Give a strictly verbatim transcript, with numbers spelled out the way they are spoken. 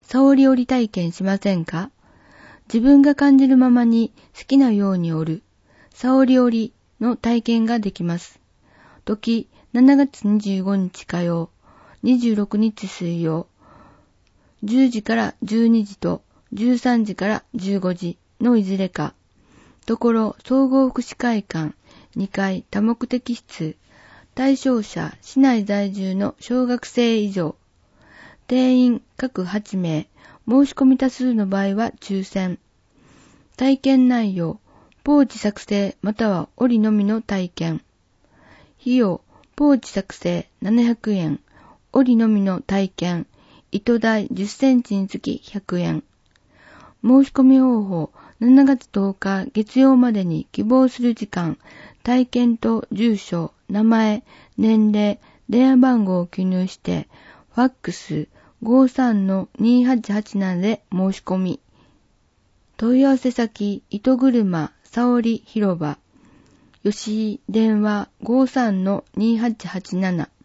沙織織体験しませんか？自分が感じるままに好きなように織る、沙織織の体験ができます。時、しちがつにじゅうごにち火曜、にじゅうろくにち水曜、じゅうじからじゅうにじとじゅうさんじからじゅうごじのいずれか。ところ総合福祉会館にかい多目的室、対象者市内在住の小学生以上。定員各はちめい、申し込み多数の場合は抽選。体験内容、ポーチ作成または織のみの体験。費用、ポーチ作成ななひゃくえん、織のみの体験、糸代じゅっセンチにつきひゃくえん。申し込み方法、しちがつとおか月曜までに希望する時間、体験と住所、名前、年齢、電話番号を記入して、ファックス ごーさんのにーはちはちなな で申し込み。問い合わせ先、糸車沙織広場、吉井電話 ごーさんのにーはちはちなな。